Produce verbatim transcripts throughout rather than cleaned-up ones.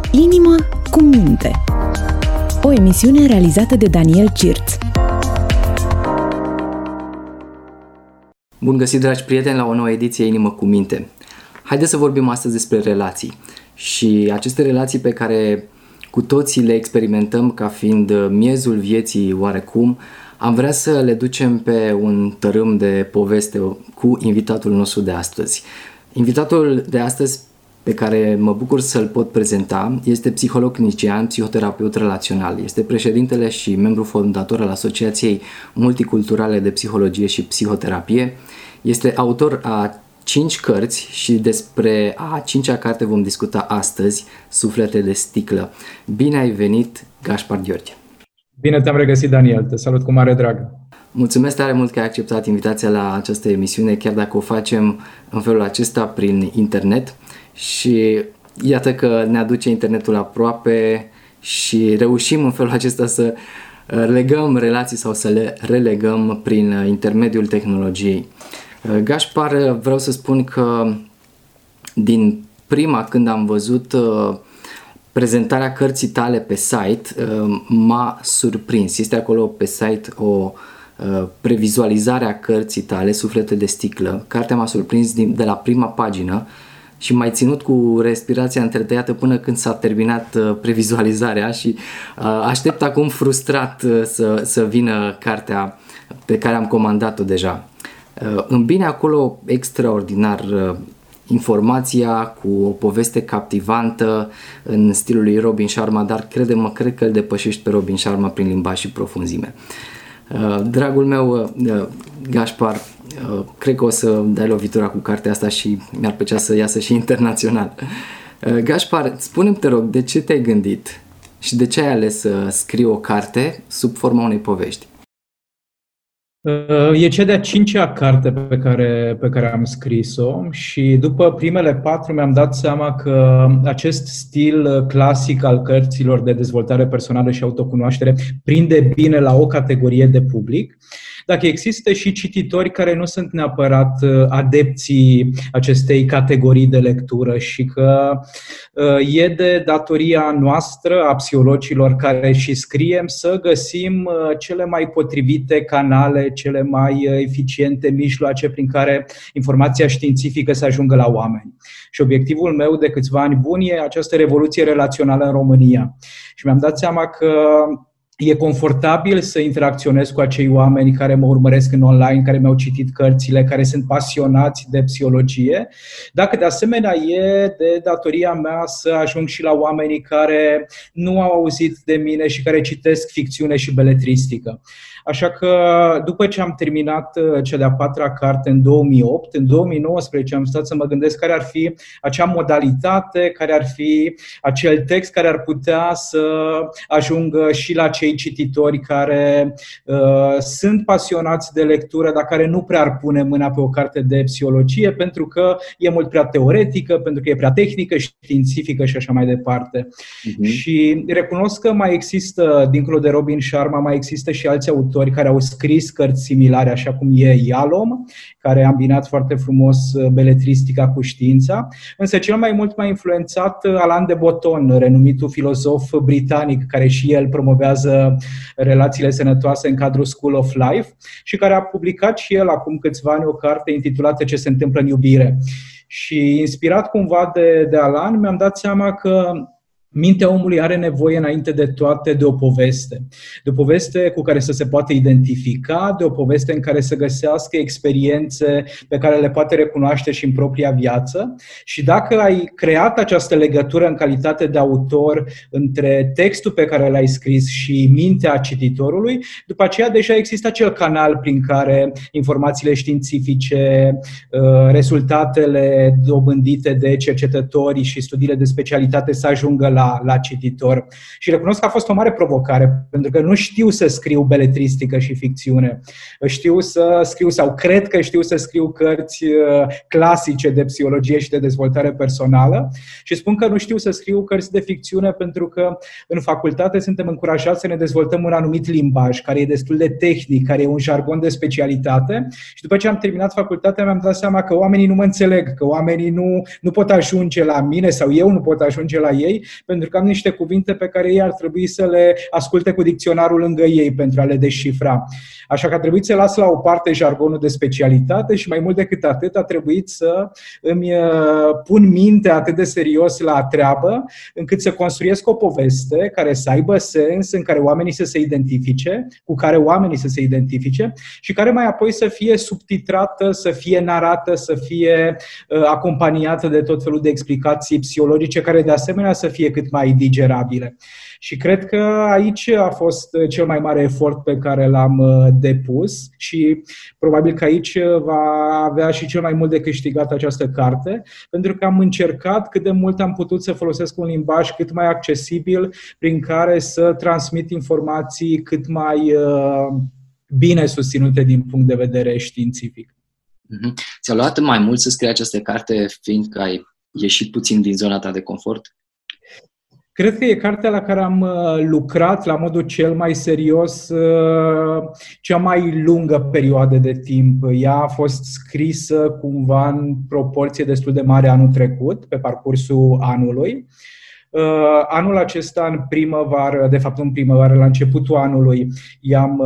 Inimă cu minte. O emisiune realizată de Daniel Cirț. Bun găsit, dragi prieteni, la o nouă ediție Inimă cu minte. Haideți să vorbim astăzi despre relații. Și aceste relații pe care cu toții le experimentăm ca fiind miezul vieții oarecum, am vrea să le ducem pe un tărâm de poveste cu invitatul nostru de astăzi. Invitatul de astăzi pe care mă bucur să-l pot prezenta este psiholog clinician, psihoterapeut relațional. Este președintele și membru fondator al Asociației Multiculturale de Psihologie și Psihoterapie. Este autor a cinci cărți și despre a cincea carte vom discuta astăzi, Suflete de sticlă. Bine ai venit, Gaspar Gheorghe! Bine te-am regăsit, Daniel. Te salut cu mare drag. Mulțumesc tare mult că ai acceptat invitația la această emisiune, chiar dacă o facem în felul acesta prin internet. Și iată că ne aduce internetul aproape și reușim în felul acesta să legăm relații sau să le relegăm prin intermediul tehnologiei. Gaspar, vreau să spun că din prima când am văzut prezentarea cărții tale pe site, m-a surprins. Este acolo pe site o previzualizare a cărții tale, Suflete de sticlă. Cartea m-a surprins de la prima pagină și m-ai ținut cu respirația întretăiată până când s-a terminat previzualizarea și aștept acum frustrat să, să vină cartea pe care am comandat-o deja. Îmbine acolo extraordinar informația cu o poveste captivantă în stilul lui Robin Sharma, dar crede-mă, cred că îl depășești pe Robin Sharma prin limbaj și profunzime. Dragul meu, Gaspar, cred că o să dai lovitura cu cartea asta și mi-ar plăcea să iasă și internațional. Gaspar, spune-mi, te rog, de ce te-ai gândit și de ce ai ales să scrii o carte sub forma unei povești? E cea de-a cincea carte pe care, pe care am scris-o și după primele patru mi-am dat seama că acest stil clasic al cărților de dezvoltare personală și autocunoaștere prinde bine la o categorie de public, dacă există și cititori care nu sunt neapărat adepții acestei categorii de lectură și că e de datoria noastră, a psihologilor care și scriem, să găsim cele mai potrivite canale, cele mai eficiente mijloace prin care informația științifică să ajungă la oameni. Și obiectivul meu de câțiva ani buni e această revoluție relațională în România. Și mi-am dat seama că e confortabil să interacționez cu acei oameni care mă urmăresc în online, care mi-au citit cărțile, care sunt pasionați de psihologie, dacă de asemenea e de datoria mea să ajung și la oamenii care nu au auzit de mine și care citesc ficțiune și beletristică. Așa că după ce am terminat cea de-a patra carte în două mii opt, în două mii nouăsprezece am stat să mă gândesc care ar fi acea modalitate, care ar fi acel text care ar putea să ajungă și la cei cititori care uh, sunt pasionați de lectură, dar care nu prea ar pune mâna pe o carte de psihologie pentru că e mult prea teoretică, pentru că e prea tehnică, științifică și așa mai departe. Uh-huh. Și recunosc că mai există, dincolo de Robin Sharma, mai există și alți autori care au scris cărți similare, așa cum e Yalom, care a îmbinat foarte frumos beletristica cu știința, însă cel mai mult m-a influențat Alain de Botton, renumitul filozof britanic, care și el promovează relațiile sănătoase în cadrul School of Life și care a publicat și el acum câțiva ani o carte intitulată Ce se întâmplă în iubire. Și inspirat cumva de, de Alain, mi-am dat seama că mintea omului are nevoie înainte de toate de o poveste. De o poveste cu care să se poată identifica, de o poveste în care să găsească experiențe pe care le poate recunoaște și în propria viață. Și dacă ai creat această legătură în calitate de autor între textul pe care l-ai scris și mintea cititorului, după aceea deja există acel canal prin care informațiile științifice, rezultatele dobândite de cercetători și studiile de specialitate să ajungă la La, la cititor. Și recunosc că a fost o mare provocare, pentru că nu știu să scriu beletristică și ficțiune. Știu să scriu sau cred că știu să scriu cărți clasice de psihologie și de dezvoltare personală și spun că nu știu să scriu cărți de ficțiune pentru că în facultate suntem încurajați să ne dezvoltăm un anumit limbaj care e destul de tehnic, care e un jargon de specialitate și după ce am terminat facultatea mi-am dat seama că oamenii nu mă înțeleg, că oamenii nu, nu pot ajunge la mine sau eu nu pot ajunge la ei pentru că am niște cuvinte pe care ei ar trebui să le asculte cu dicționarul lângă ei pentru a le descifra. Așa că a trebuit să las la o parte jargonul de specialitate și mai mult decât atât a trebuit să îmi pun minte atât de serios la treabă încât să construiesc o poveste care să aibă sens, în care oamenii să se identifice, cu care oamenii să se identifice și care mai apoi să fie subtitrată, să fie narată, să fie uh, acompaniată de tot felul de explicații psihologice care de asemenea să fie cât mai digerabile. Și cred că aici a fost cel mai mare efort pe care l-am depus și probabil că aici va avea și cel mai mult de câștigat această carte, pentru că am încercat cât de mult am putut să folosesc un limbaj cât mai accesibil prin care să transmit informații cât mai bine susținute din punct de vedere științific. Mm-hmm. Ți-a luat mai mult să scrii această carte fiindcă ai ieșit puțin din zona ta de confort? Cred că e cartea la care am lucrat la modul cel mai serios cea mai lungă perioadă de timp. Ea a fost scrisă cumva în proporție destul de mare anul trecut, pe parcursul anului. Anul acesta, în primăvară, de fapt în primăvară, la începutul anului, i-am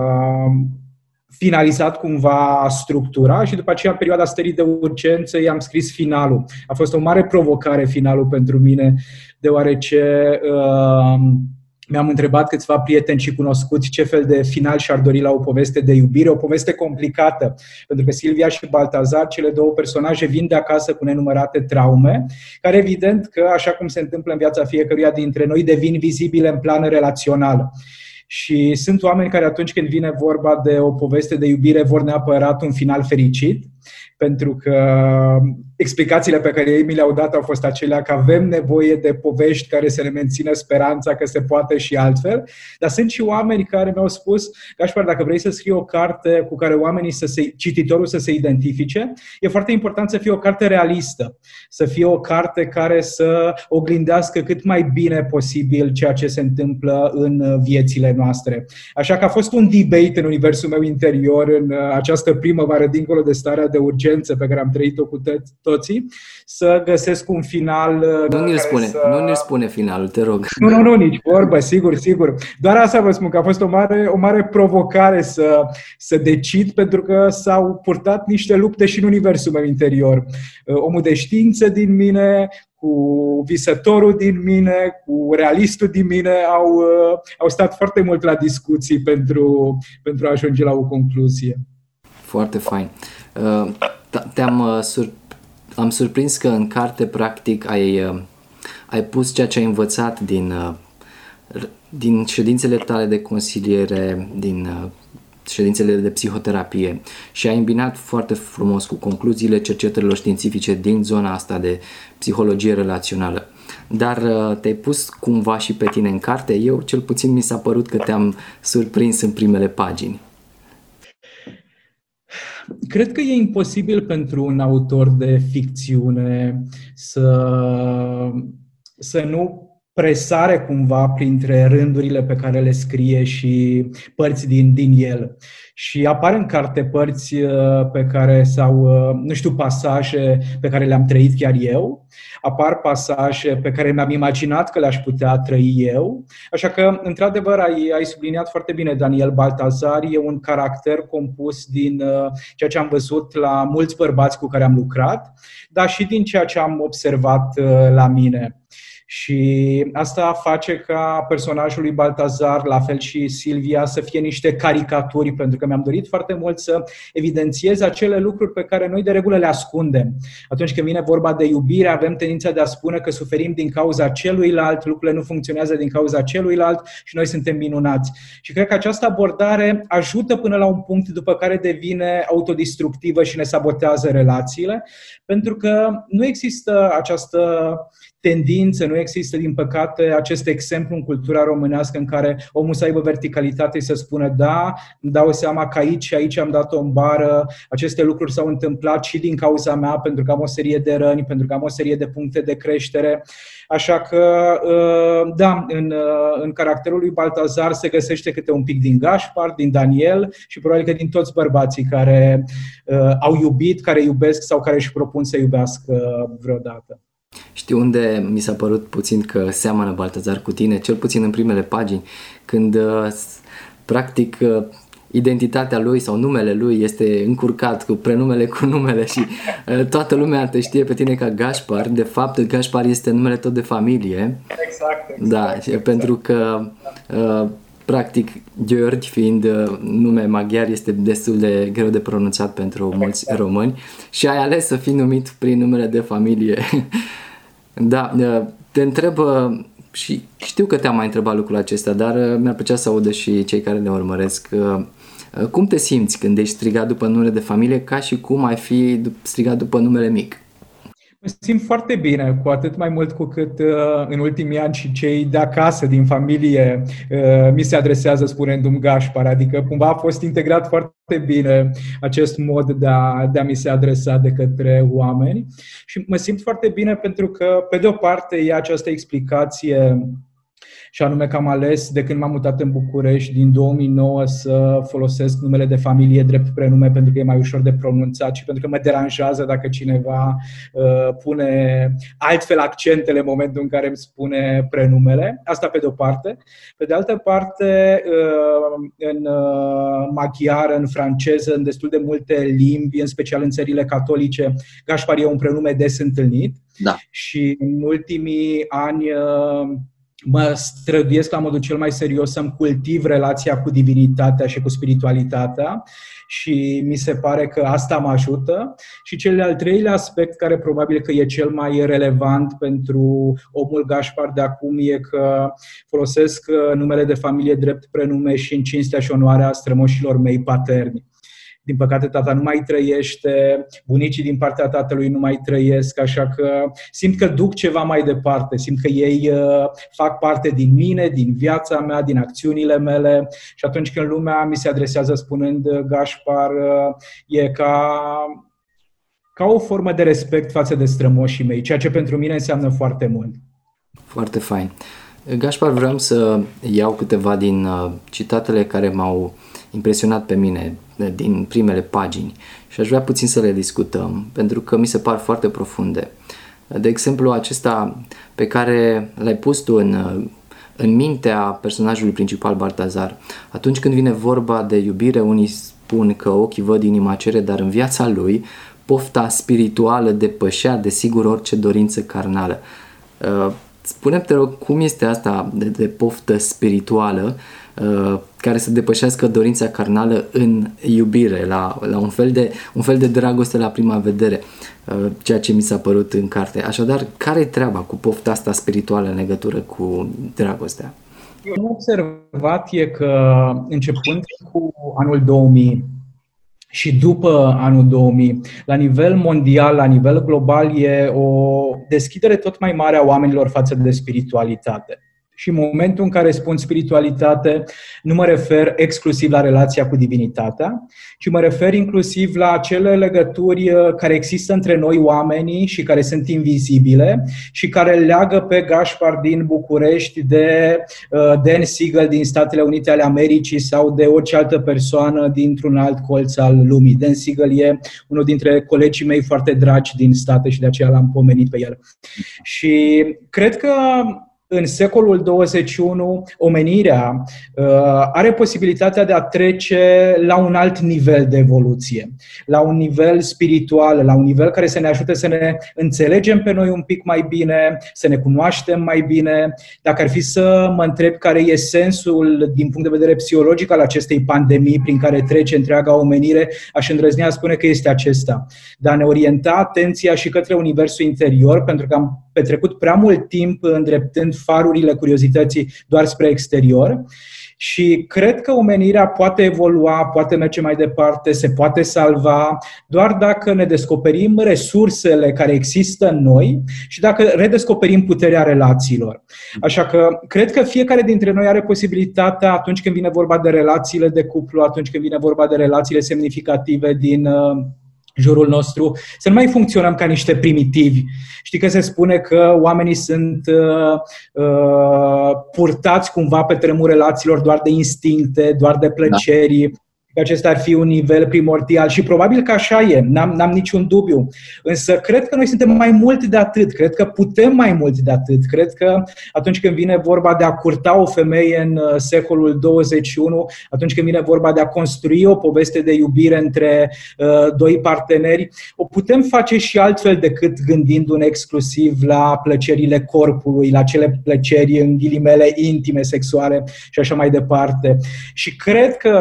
finalizat cumva structura și după aceea, în perioada stării de urgență, i-am scris finalul. A fost o mare provocare finalul pentru mine, deoarece uh, mi-am întrebat câțiva prieteni și cunoscuți ce fel de final și-ar dori la o poveste de iubire, o poveste complicată, pentru că Silvia și Baltazar, cele două personaje, vin de acasă cu nenumărate traume, care evident că, așa cum se întâmplă în viața fiecăruia dintre noi, devin vizibile în plan relațional. Și sunt oameni care atunci când vine vorba de o poveste de iubire vor neapărat un final fericit, pentru că explicațiile pe care ei mi le-au dat au fost acelea că avem nevoie de povești care să ne mențină speranța că se poate și altfel, dar sunt și oameni care mi-au spus, Gașpar, dacă vrei să scrii o carte cu care oamenii să se, cititorul să se identifice, e foarte important să fie o carte realistă, să fie o carte care să oglindească cât mai bine posibil ceea ce se întâmplă în viețile noastre. Așa că a fost un debate în universul meu interior în această primăvară, dincolo de starea de urgență pe care am trăit-o cu toții, să găsesc un final. Nu ne-l spune, să... nu ne-l spune finalul, te rog. Nu, nu, nu, nici vorbă, sigur, sigur. Doar asta vă spun, că a fost o mare, o mare provocare să, să decid, pentru că s-au purtat niște lupte și în universul meu interior. Omul de știință din mine, cu visătorul din mine, cu realistul din mine, au, au stat foarte mult la discuții pentru, pentru a ajunge la o concluzie. Foarte fain. Te-am sur... am surprins că în carte, practic, ai, ai pus ceea ce ai învățat din, din ședințele tale de consiliere, din ședințele de psihoterapie și ai îmbinat foarte frumos cu concluziile cercetărilor științifice din zona asta de psihologie relațională. Dar te-ai pus cumva și pe tine în carte? Eu, cel puțin, mi s-a părut că te-am surprins în primele pagini. Cred că e imposibil pentru un autor de ficțiune să, să nu presare cumva printre rândurile pe care le scrie și părți din, din el. Și apar în carte părți pe care, sau, nu știu, pasaje pe care le-am trăit chiar eu, apar pasaje pe care mi-am imaginat că le-aș putea trăi eu. Așa că, într-adevăr, ai, ai subliniat foarte bine, Daniel. Baltazar e un caracter compus din ceea ce am văzut la mulți bărbați cu care am lucrat, dar și din ceea ce am observat la mine. Și asta face ca personajul lui Baltazar, la fel și Silvia, să fie niște caricaturi, pentru că mi-am dorit foarte mult să evidențiez acele lucruri pe care noi de regulă le ascundem. Atunci când vine vorba de iubire, avem tendința de a spune că suferim din cauza celuilalt, lucrurile nu funcționează din cauza celuilalt și noi suntem minunați. Și cred că această abordare ajută până la un punct după care devine autodistructivă și ne sabotează relațiile, pentru că nu există această tendință, nu există, din păcate, acest exemplu în cultura românească în care omul să aibă verticalitate și să spună da, îmi dau seama că aici și aici am dat-o în bară, aceste lucruri s-au întâmplat și din cauza mea, pentru că am o serie de răni, pentru că am o serie de puncte de creștere. Așa că, da, în, în caracterul lui Baltazar se găsește câte un pic din Gașpar, din Daniel și probabil că din toți bărbații care au iubit, care iubesc sau care își propun să iubească vreodată. Știi unde mi s-a părut puțin că seamănă Baltazar cu tine? Cel puțin în primele pagini, când practic identitatea lui sau numele lui este încurcat cu prenumele cu numele și toată lumea te știe pe tine ca Gaspar. De fapt, Gaspar este numele tot de familie. Exact, exact. Da, exact. pentru că practic György, fiind nume maghiar, este destul de greu de pronunțat pentru mulți români și ai ales să fii numit prin numele de familie. Da, te întreb și știu că te-am mai întrebat lucrul acesta, dar mi-ar plăcea să audă și cei care ne urmăresc. Cum te simți când ești strigat după numele de familie ca și cum ai fi strigat după numele mic? Mă simt foarte bine, cu atât mai mult cu cât uh, în ultimii ani și cei de acasă, din familie, uh, mi se adresează spunându-mi Gaspar, adică cumva a fost integrat foarte bine acest mod de a, de a mi se adresa de către oameni și mă simt foarte bine pentru că, pe de o parte, e această explicație și anume că am ales, de când m-am mutat în București, din două mii nouă, să folosesc numele de familie drept prenume pentru că e mai ușor de pronunțat și pentru că mă deranjează dacă cineva uh, pune altfel accentele în momentul în care îmi spune prenumele. Asta pe de o parte. Pe de altă parte, uh, în uh, maghiară, în franceză, în destul de multe limbi, în special în țările catolice, Gaspar e un prenume des întâlnit. Da. Și în ultimii ani uh, mă străduiesc la modul cel mai serios să-mi cultiv relația cu divinitatea și cu spiritualitatea și mi se pare că asta mă ajută. Și cel de-al treilea aspect, care probabil că e cel mai relevant pentru omul Gaspar de acum, e că folosesc numele de familie drept prenume și în cinstea și onoarea strămoșilor mei paterni. Din păcate, tata nu mai trăiește, bunicii din partea tatălui nu mai trăiesc, așa că simt că duc ceva mai departe, simt că ei uh, fac parte din mine, din viața mea, din acțiunile mele și atunci când lumea mi se adresează spunând Gaspar, uh, e ca, ca o formă de respect față de strămoșii mei, ceea ce pentru mine înseamnă foarte mult. Foarte fain. Gaspar, vreau să iau câteva din uh, citatele care m-au impresionat pe mine din primele pagini și aș vrea puțin să le discutăm pentru că mi se par foarte profunde. De exemplu, acesta pe care l-ai pus tu în, în mintea personajului principal, Baltazar. Atunci când vine vorba de iubire, unii spun că ochii văd, inima cere, dar în viața lui pofta spirituală depășea desigur orice dorință carnală. Spune-mi, te rog, cum este asta de, de poftă spirituală uh, care să depășească dorința carnală în iubire, la, la un, fel de, un fel de dragoste la prima vedere, uh, ceea ce mi s-a părut în carte. Așadar, care-i treaba cu pofta asta spirituală în legătură cu dragostea? Eu am observat e că începând cu anul două mii și după anul două mii, la nivel mondial, la nivel global, e o deschidere tot mai mare a oamenilor față de spiritualitate. Și în momentul în care spun spiritualitate, nu mă refer exclusiv la relația cu divinitatea, ci mă refer inclusiv la acele legături care există între noi oamenii și care sunt invizibile și care leagă pe Gaspar din București de uh, Dan Siegel din Statele Unite ale Americii sau de orice altă persoană dintr-un alt colț al lumii. Dan Siegel e unul dintre colegii mei foarte dragi din state și de aceea l-am pomenit pe el. Și cred că în secolul douăzeci și unu, omenirea uh, are posibilitatea de a trece la un alt nivel de evoluție, la un nivel spiritual, la un nivel care să ne ajute să ne înțelegem pe noi un pic mai bine, să ne cunoaștem mai bine. Dacă ar fi să mă întreb care e sensul din punct de vedere psihologic al acestei pandemii prin care trece întreaga omenire, aș îndrăznea spune că este acesta. De a ne orienta atenția și către universul interior, pentru că am petrecut prea mult timp îndreptând farurile curiozității doar spre exterior și cred că omenirea poate evolua, poate merge mai departe, se poate salva doar dacă ne descoperim resursele care există în noi și dacă redescoperim puterea relațiilor. Așa că cred că fiecare dintre noi are posibilitatea, atunci când vine vorba de relațiile de cuplu, atunci când vine vorba de relațiile semnificative din jurul nostru, să nu mai funcționăm ca niște primitivi. Știi că se spune că oamenii sunt uh, uh, purtați cumva pe tărâmul relațiilor doar de instincte, doar de plăceri. Da. că acesta ar fi un nivel primordial și probabil că așa e, n-am, n-am niciun dubiu. Însă cred că noi suntem mai mult de atât, cred că putem mai mult de atât. Cred că atunci când vine vorba de a curta o femeie în secolul douăzeci și unu, atunci când vine vorba de a construi o poveste de iubire între uh, doi parteneri, o putem face și altfel decât gândindu-ne exclusiv la plăcerile corpului, la cele plăceri în ghilimele intime, sexuale și așa mai departe. Și cred că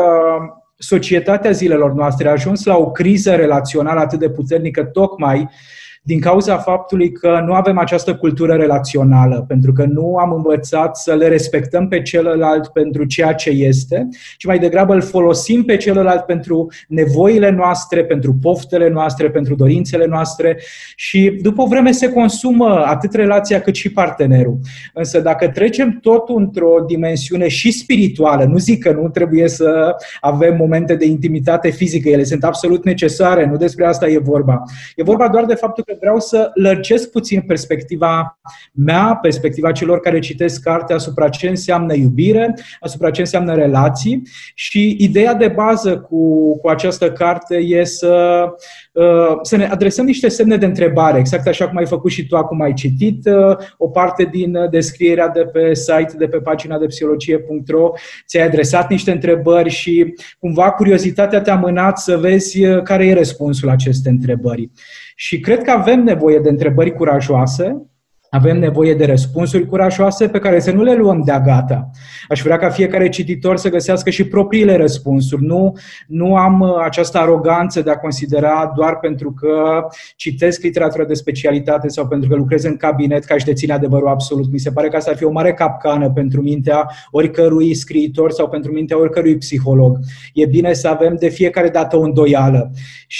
societatea zilelor noastre a ajuns la o criză relațională atât de puternică tocmai din cauza faptului că nu avem această cultură relațională, pentru că nu am învățat să le respectăm pe celălalt pentru ceea ce este, ci mai degrabă îl folosim pe celălalt pentru nevoile noastre, pentru poftele noastre, pentru dorințele noastre și după o vreme se consumă atât relația cât și partenerul. Însă dacă trecem totul într-o dimensiune și spirituală, nu zic că nu trebuie să avem momente de intimitate fizică, ele sunt absolut necesare, nu despre asta e vorba. E vorba doar de faptul că vreau să lărgesc puțin perspectiva mea, perspectiva celor care citesc cartea asupra ce înseamnă iubire, asupra ce înseamnă relații și ideea de bază cu, cu această carte e să, să ne adresăm niște semne de întrebare, exact așa cum ai făcut și tu acum ai citit o parte din descrierea de pe site, de pe pagina de psihologie punct ro, ți-ai adresat niște întrebări și cumva curiozitatea te-a mânat să vezi care e răspunsul la aceste întrebări. Și cred că avem nevoie de întrebări curajoase, avem nevoie de răspunsuri curajoase pe care să nu le luăm de-a gata. Aș vrea ca fiecare cititor să găsească și propriile răspunsuri. Nu, nu am această aroganță de a considera doar pentru că citesc literatură de specialitate sau pentru că lucrez în cabinet că aș deține adevărul absolut. Mi se pare că asta ar fi o mare capcană pentru mintea oricărui scriitor sau pentru mintea oricărui psiholog. E bine să avem de fiecare dată o îndoială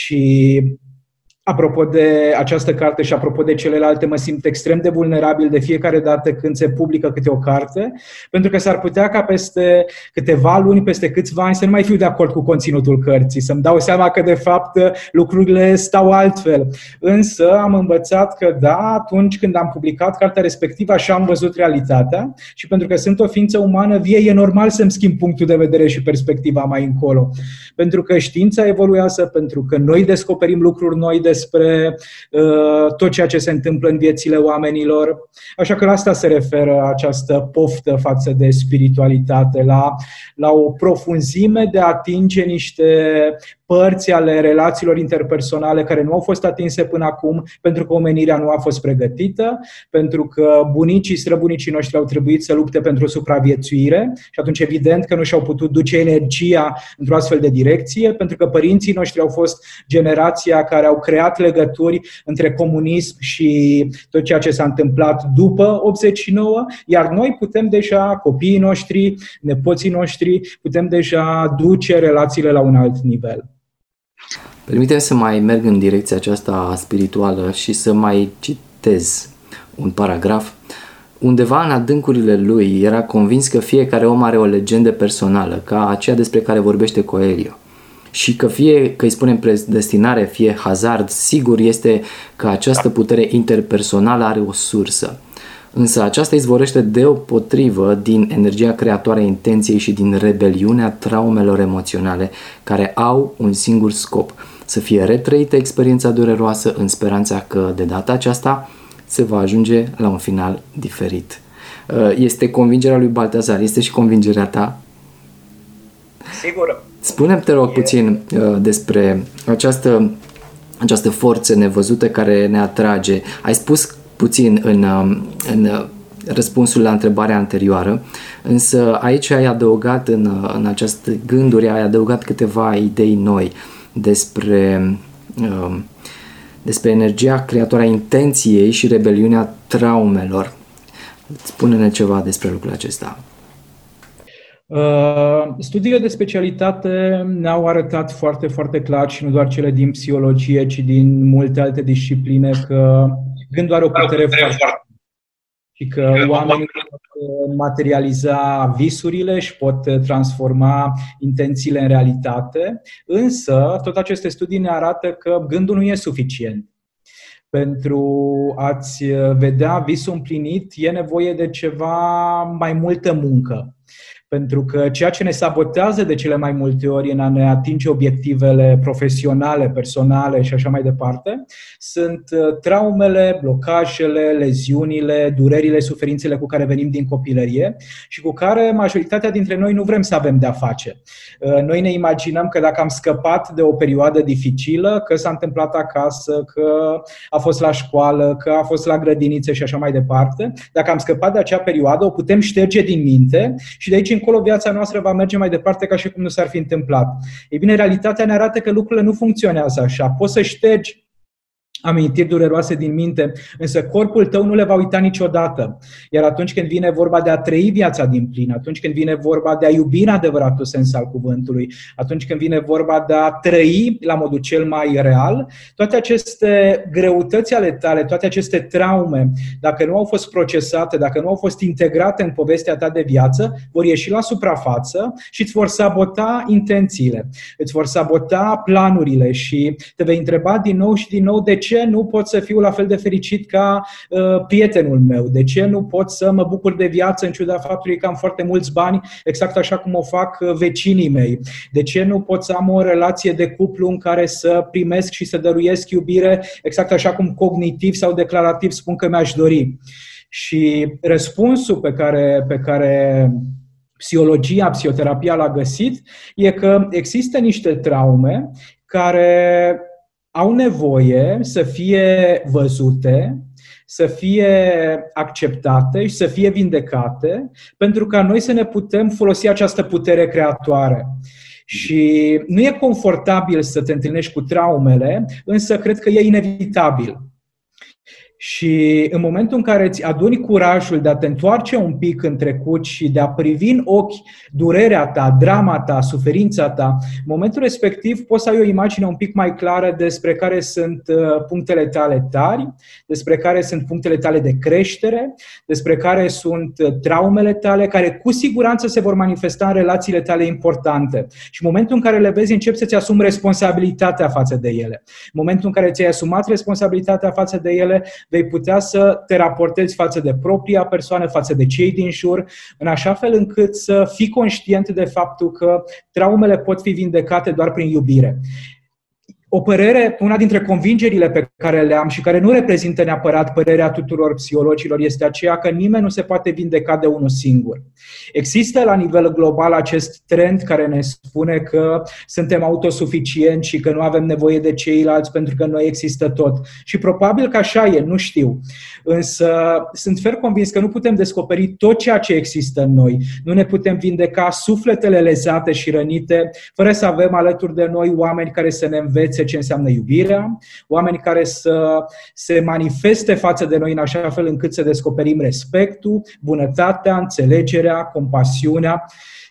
și apropo de această carte și apropo de celelalte, mă simt extrem de vulnerabil de fiecare dată când se publică câte o carte, pentru că s-ar putea ca peste câteva luni, peste câțiva ani să nu mai fiu de acord cu conținutul cărții, să-mi dau seama că de fapt lucrurile stau altfel. Însă am învățat că da, atunci când am publicat cartea respectivă, așa am văzut realitatea și pentru că sunt o ființă umană vie, e normal să-mi schimb punctul de vedere și perspectiva mai încolo. Pentru că știința evoluează, pentru că noi descoperim lucruri noi despre uh, tot ceea ce se întâmplă în viețile oamenilor. Așa că la asta se referă această poftă față de spiritualitate, la, la o profunzime de a atinge niște părți ale relațiilor interpersonale care nu au fost atinse până acum, pentru că omenirea nu a fost pregătită, pentru că bunicii, străbunicii noștri au trebuit să lupte pentru supraviețuire și atunci evident că nu și-au putut duce energia într-o astfel de direcție, pentru că părinții noștri au fost generația care au creat legături între comunism și tot ceea ce s-a întâmplat după optzeci și nouă, iar noi putem deja, copiii noștri, nepoții noștri, putem deja duce relațiile la un alt nivel. Permite-mi să mai merg în direcția aceasta spirituală și să mai citez un paragraf. Undeva în adâncurile lui era convins că fiecare om are o legendă personală, ca aceea despre care vorbește Coelho. Și că fie că îi spunem predestinare, fie hazard, sigur este că această putere interpersonală are o sursă. Însă aceasta izvorăște deopotrivă din energia creatoare a intenției și din rebeliunea traumelor emoționale, care au un singur scop: să fie retrăită experiența dureroasă în speranța că de data aceasta se va ajunge la un final diferit. Este convingerea lui Baltazar, este și convingerea ta? Sigur. Spune-mi, te rog, puțin despre această, această forță nevăzută care ne atrage. Ai spus puțin în, în răspunsul la întrebarea anterioară, însă aici ai adăugat în, în această gânduri, ai adăugat câteva idei noi despre, despre energia creatoare a intenției și rebeliunea traumelor. Spune-ne ceva despre lucrul acesta. Uh, studiile de specialitate ne-au arătat foarte, foarte clar, și nu doar cele din psihologie, ci din multe alte discipline, că gândul are o putere foarte mare și că oamenii pot materializa visurile și pot transforma intențiile în realitate. Însă, tot aceste studii ne arată că gândul nu e suficient. Pentru a-ți vedea visul împlinit, e nevoie de ceva mai multă muncă. Pentru că ceea ce ne sabotează de cele mai multe ori în a ne atinge obiectivele profesionale, personale și așa mai departe, sunt traumele, blocajele, leziunile, durerile, suferințele cu care venim din copilărie și cu care majoritatea dintre noi nu vrem să avem de-a face. Noi ne imaginăm că dacă am scăpat de o perioadă dificilă, că s-a întâmplat acasă, că a fost la școală, că a fost la grădiniță și așa mai departe, dacă am scăpat de acea perioadă, o putem șterge din minte și de aici încolo viața noastră va merge mai departe ca și cum nu s-ar fi întâmplat. Ei bine, realitatea ne arată că lucrurile nu funcționează așa. Poți să ștergi amintiri dureroase din minte, însă corpul tău nu le va uita niciodată. Iar atunci când vine vorba de a trăi viața din plin, atunci când vine vorba de a iubi în adevăratul sens al cuvântului, atunci când vine vorba de a trăi la modul cel mai real, toate aceste greutăți ale tale, toate aceste traume, dacă nu au fost procesate, dacă nu au fost integrate în povestea ta de viață, vor ieși la suprafață și îți vor sabota intențiile, îți vor sabota planurile și te vei întreba din nou și din nou de ce De ce nu pot să fiu la fel de fericit ca uh, prietenul meu? De ce nu pot să mă bucur de viață în ciuda faptului că am foarte mulți bani, exact așa cum o fac uh, vecinii mei? De ce nu pot să am o relație de cuplu în care să primesc și să dăruiesc iubire, exact așa cum cognitiv sau declarativ spun că mi-aș dori? Și răspunsul pe care, pe care psihologia, psihoterapia l-a găsit e că există niște traume care au nevoie să fie văzute, să fie acceptate și să fie vindecate, pentru ca noi să ne putem folosi această putere creatoare. Și nu e confortabil să te întâlnești cu traumele, însă cred că e inevitabil. Și în momentul în care îți aduni curajul de a te întoarce un pic în trecut și de a privi în ochi durerea ta, drama ta, suferința ta, în momentul respectiv poți să ai o imagine un pic mai clară despre care sunt punctele tale tari, despre care sunt punctele tale de creștere, despre care sunt traumele tale, care cu siguranță se vor manifesta în relațiile tale importante. Și în momentul în care le vezi, începi să-ți asumi responsabilitatea față de ele. În momentul în care ți-ai asumat responsabilitatea față de ele, vei putea să te raportezi față de propria persoană, față de cei din jur, în așa fel încât să fii conștient de faptul că traumele pot fi vindecate doar prin iubire. O părere, una dintre convingerile pe care le am și care nu reprezintă neapărat părerea tuturor psihologilor, este aceea că nimeni nu se poate vindeca de unul singur. Există la nivel global acest trend care ne spune că suntem autosuficienți și că nu avem nevoie de ceilalți pentru că noi există tot. Și probabil că așa e, nu știu. Însă sunt fer convins că nu putem descoperi tot ceea ce există în noi. Nu ne putem vindeca sufletele lezate și rănite fără să avem alături de noi oameni care să ne învețe ce înseamnă iubirea, oameni care să se manifeste față de noi în așa fel încât să descoperim respectul, bunătatea, înțelegerea, compasiunea.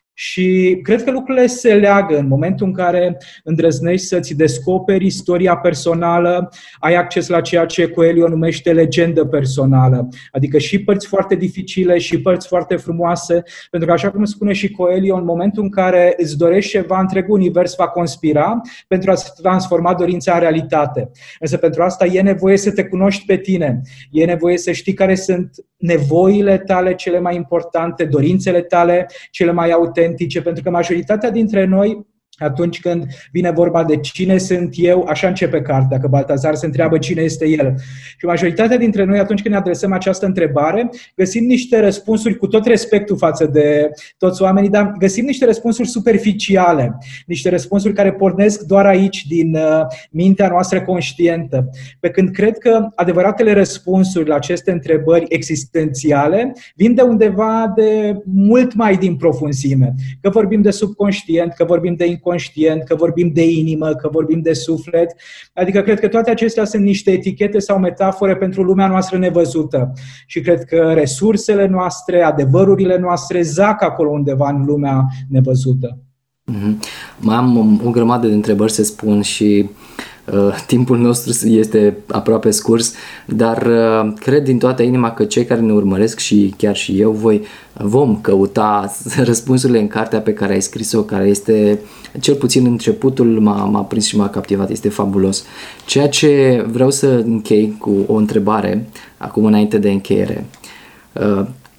Și cred că lucrurile se leagă în momentul în care îndrăznești să-ți descoperi istoria personală, ai acces la ceea ce Coelho numește legendă personală, adică și părți foarte dificile și părți foarte frumoase, pentru că așa cum spune și Coelho, în momentul în care îți dorești ceva, întregul univers va conspira pentru a-ți transforma dorința în realitate. Însă pentru asta e nevoie să te cunoști pe tine, e nevoie să știi care sunt nevoile tale cele mai importante, dorințele tale cele mai autentice, pentru că majoritatea dintre noi, atunci când vine vorba de cine sunt eu, așa începe cartea, că Baltazar se întreabă cine este el. Și majoritatea dintre noi, atunci când ne adresăm această întrebare, găsim niște răspunsuri, cu tot respectul față de toți oamenii, dar găsim niște răspunsuri superficiale, niște răspunsuri care pornesc doar aici, din uh, mintea noastră conștientă. Pe când cred că adevăratele răspunsuri la aceste întrebări existențiale vin de undeva de mult mai din profunzime. Că vorbim de subconștient, că vorbim de inconștient, conștient, că vorbim de inimă, că vorbim de suflet. Adică cred că toate acestea sunt niște etichete sau metafore pentru lumea noastră nevăzută. Și cred că resursele noastre, adevărurile noastre zac acolo undeva în lumea nevăzută. Mm-hmm. Mai am o grămadă de întrebări să spun și uh, timpul nostru este aproape scurs, dar uh, cred din toată inima că cei care ne urmăresc și chiar și eu voi vom căuta răspunsurile în cartea pe care ai scris-o, care este, cel puțin începutul m-a, m-a prins și m-a captivat, este fabulos. Ceea ce vreau să închei cu o întrebare, acum înainte de încheiere. Uh,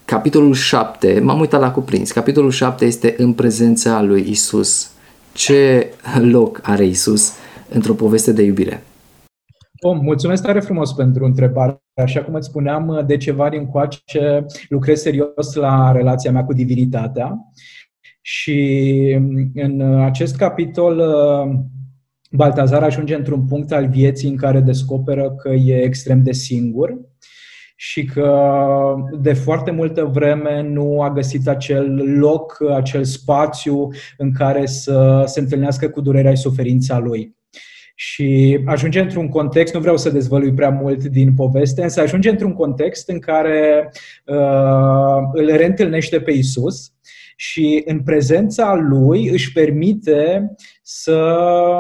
capitolul șapte, m-am uitat la cuprins, capitolul șapte este în prezența lui Isus. Ce loc are Isus într-o poveste de iubire? Oh, mulțumesc tare frumos pentru întrebare. Așa cum îți spuneam, de ceva ani încoace lucrez serios la relația mea cu divinitatea și în acest capitol Baltazar ajunge într-un punct al vieții în care descoperă că e extrem de singur și că de foarte multă vreme nu a găsit acel loc, acel spațiu în care să se întâlnească cu durerea și suferința lui. Și ajunge într-un context, nu vreau să dezvălui prea mult din poveste, însă ajunge într-un context în care uh, îl reîntâlnește pe Isus și în prezența lui își permite să,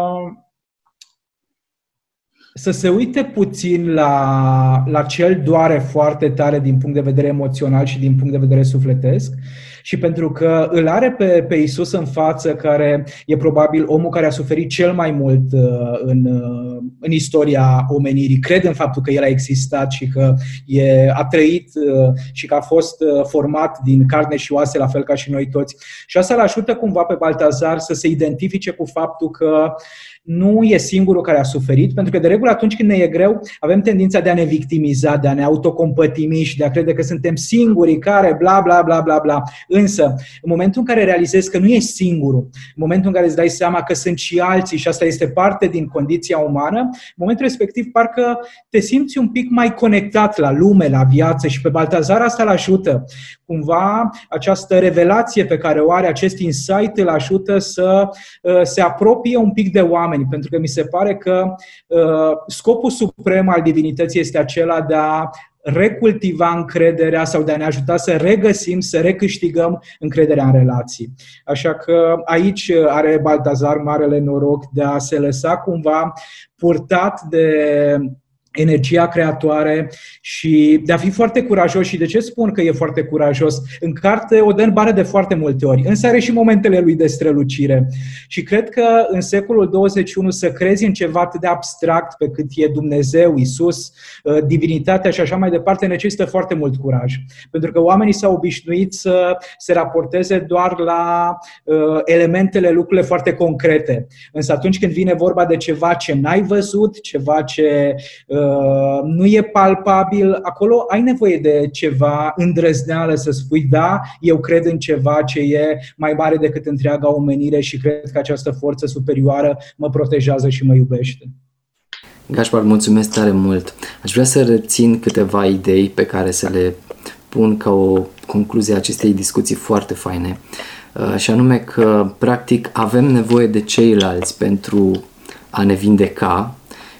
să se uite puțin la, la ce îl doare foarte tare din punct de vedere emoțional și din punct de vedere sufletesc. Și pentru că îl are pe, pe Isus în față, care e probabil omul care a suferit cel mai mult în, în istoria omenirii, cred în faptul că el a existat și că e, a trăit și că a fost format din carne și oase, la fel ca și noi toți. Și asta îl ajută cumva pe Baltazar să se identifice cu faptul că nu e singurul care a suferit, pentru că de regulă atunci când ne e greu avem tendința de a ne victimiza, de a ne autocompătimi și de a crede că suntem singurii care bla bla bla bla bla. Însă, în momentul în care realizezi că nu ești singurul, în momentul în care îți dai seama că sunt și alții și asta este parte din condiția umană, în momentul respectiv parcă te simți un pic mai conectat la lume, la viață și pe Baltazar asta îl ajută. Cumva această revelație pe care o are, acest insight îl ajută să uh, se apropie un pic de oameni, pentru că mi se pare că uh, scopul suprem al divinității este acela de a recultiva încrederea sau de a ne ajuta să regăsim, să recâștigăm încrederea în relații. Așa că aici are Baltazar marele noroc de a se lăsa cumva purtat de energia creatoare și de a fi foarte curajos. Și de ce spun că e foarte curajos? În carte o dă în bară de foarte multe ori, însă are și momentele lui de strălucire. Și cred că în secolul douăzeci și unu să crezi în ceva atât de abstract pe cât e Dumnezeu, Isus, divinitatea și așa mai departe, necesită foarte mult curaj. Pentru că oamenii s-au obișnuit să se raporteze doar la uh, elementele, lucrurile foarte concrete. Însă atunci când vine vorba de ceva ce n-ai văzut, ceva ce uh, nu e palpabil, acolo ai nevoie de ceva îndrăzneală să spui da, eu cred în ceva ce e mai mare decât întreaga omenire și cred că această forță superioară mă protejează și mă iubește. Gaspar, mulțumesc tare mult. Aș vrea să rețin câteva idei pe care să le pun ca o concluzie a acestei discuții foarte faine. Și anume că, practic, avem nevoie de ceilalți pentru a ne vindeca,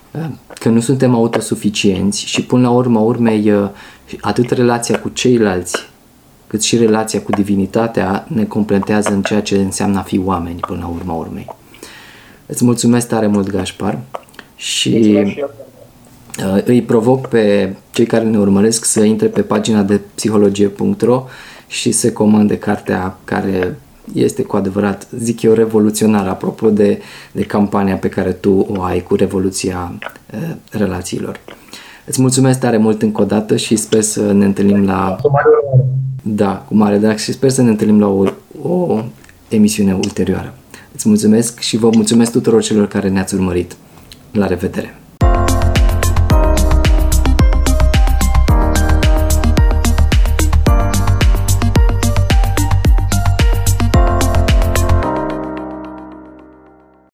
că nu suntem autosuficienți și până la urma urmei atât relația cu ceilalți cât și relația cu divinitatea ne completează în ceea ce înseamnă a fi oameni până la urma urmei. Îți mulțumesc tare mult, Gaspar, și îi provoc pe cei care ne urmăresc să intre pe pagina de psihologie punct ro și să comande cartea care este cu adevărat, zic eu, revoluționară, apropo de, de campania pe care tu o ai cu revoluția uh, relațiilor. Îți mulțumesc tare mult încă o dată și sper să ne întâlnim la... Da, cu mare drag și sper să ne întâlnim la o, o emisiune ulterioară. Îți mulțumesc și vă mulțumesc tuturor celor care ne-ați urmărit. La revedere!